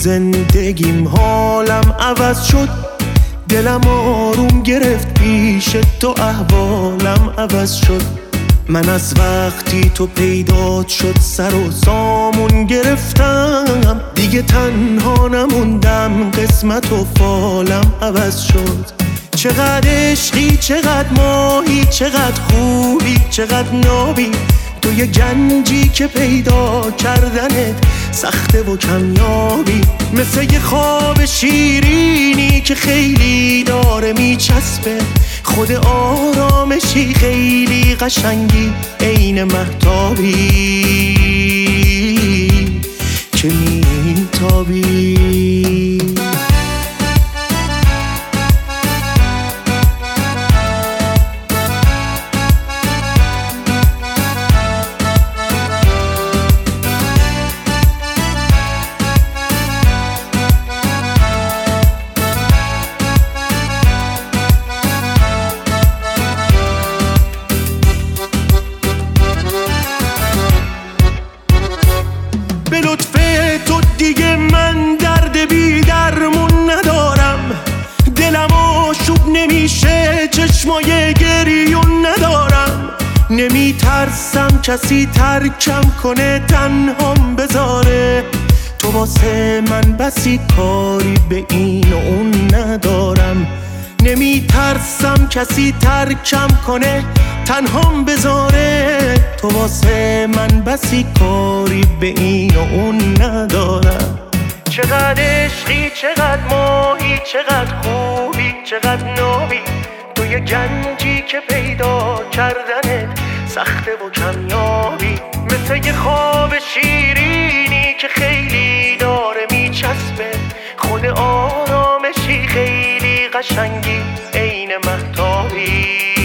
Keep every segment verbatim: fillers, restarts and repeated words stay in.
زندگیم حالم عوض شد، دلم آروم گرفت پیش تو، احوالم عوض شد. من از وقتی تو پیدا شد سر و سامون گرفتم، دیگه تنها نموندم، قسمت و فالم عوض شد. چقدر عشقی، چقدر ماهی، چقدر خوبی، چقدر نابی، تو یه گنجی که پیدا کردنت سخته و کمیابی. مثل یه خواب شیرینی که خیلی داره میچسبه، خود آرامشی خیلی قشنگی، عین مهتابی که میتابی. به لطف تو دیگه من درد بی درمون ندارم، دلم آشوب نمیشه، چشمای گریون ندارم. نمی ترسم کسی ترکم کنه، تنهام بذاره، تو واسه من بسی کاری به این و اون ندارم. نمی ترسم کسی ترکم کنه، تنهام بذاره، تو واسه من بسی کاری به این و اون ندارم. چقدر عشقی، چقدر ماهی، چقدر خوبی، چقدر نابی، تو یه گنجی که پیدا کردنت سخته و کمیابی. مثل یه خواب شیرینی که خیلی داره میچسبه، خود آرامشی خیلی قشنگی، عین مهتابی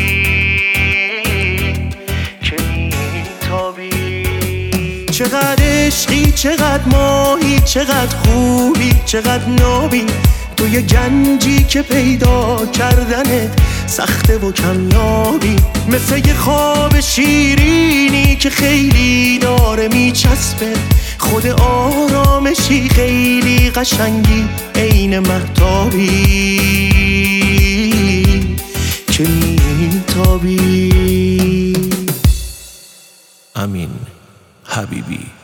که میتابی. چقدر عشقی، چقدر ماهی، چقدر خوبی، چقدر نابی، تو یه گنجی که پیدا کردنت سخته و کمیابی. مثل یه خواب شیرینی که خیلی داره میچسبه، خود آرامشی خیلی قشنگی، عین مهتابی که میتابی. امین حبیبی.